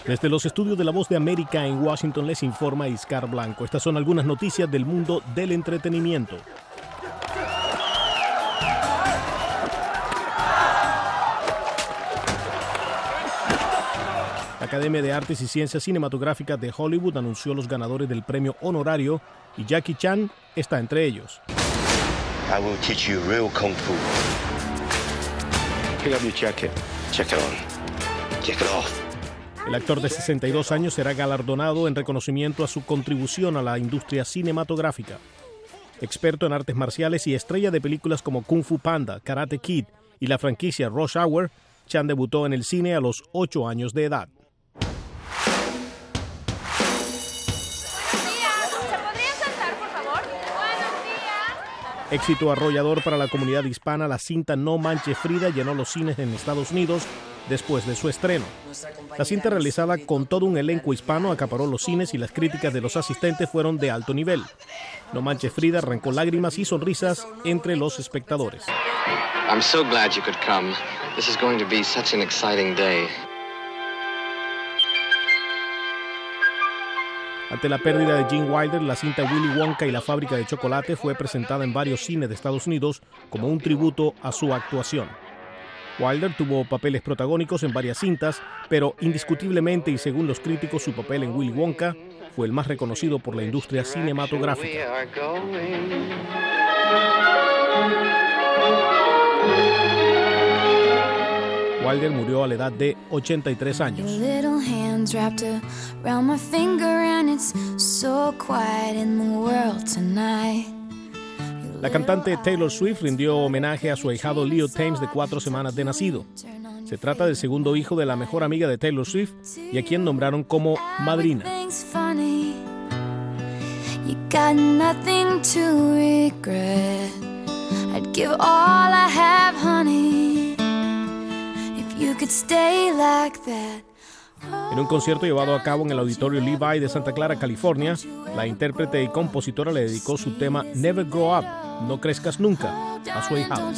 Desde los estudios de La Voz de América en Washington les informa Iscar Blanco. Estas son algunas noticias del mundo del entretenimiento. La Academia de Artes y Ciencias Cinematográficas de Hollywood anunció los ganadores del premio honorario y Jackie Chan está entre ellos. I will teach you real kung fu. Pick up your jacket. Check it on. Check it off. El actor de 62 años será galardonado en reconocimiento a su contribución a la industria cinematográfica. Experto en artes marciales y estrella de películas como Kung Fu Panda, Karate Kid y la franquicia Rush Hour, Chan debutó en el cine a los 8 años de edad. Éxito arrollador para la comunidad hispana, la cinta No Manches Frida llenó los cines en Estados Unidos después de su estreno. La cinta, realizada con todo un elenco hispano, acaparó los cines y las críticas de los asistentes fueron de alto nivel. No Manches Frida arrancó lágrimas y sonrisas entre los espectadores. I'm so glad you could come. This is going to be such an exciting day. Ante la pérdida de Gene Wilder, la cinta Willy Wonka y la fábrica de chocolate fue presentada en varios cines de Estados Unidos como un tributo a su actuación. Wilder tuvo papeles protagónicos en varias cintas, pero indiscutiblemente y según los críticos, su papel en Willy Wonka fue el más reconocido por la industria cinematográfica. Wilder murió a la edad de 83 años. La cantante Taylor Swift rindió homenaje a su ahijado Leo Thames, de 4 semanas de nacido. Se trata del segundo hijo de la mejor amiga de Taylor Swift y a quien nombraron como madrina. En un concierto llevado a cabo en el Auditorio Levi de Santa Clara, California, la intérprete y compositora le dedicó su tema Never Grow Up, No Crezcas Nunca, a su ahijado.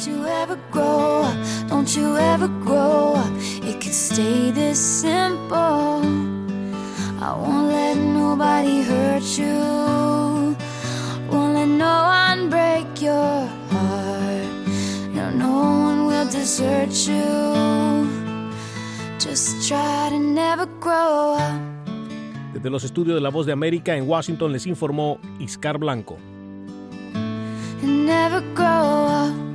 Desde los estudios de La Voz de América en Washington les informó Iscar Blanco. Never grow up.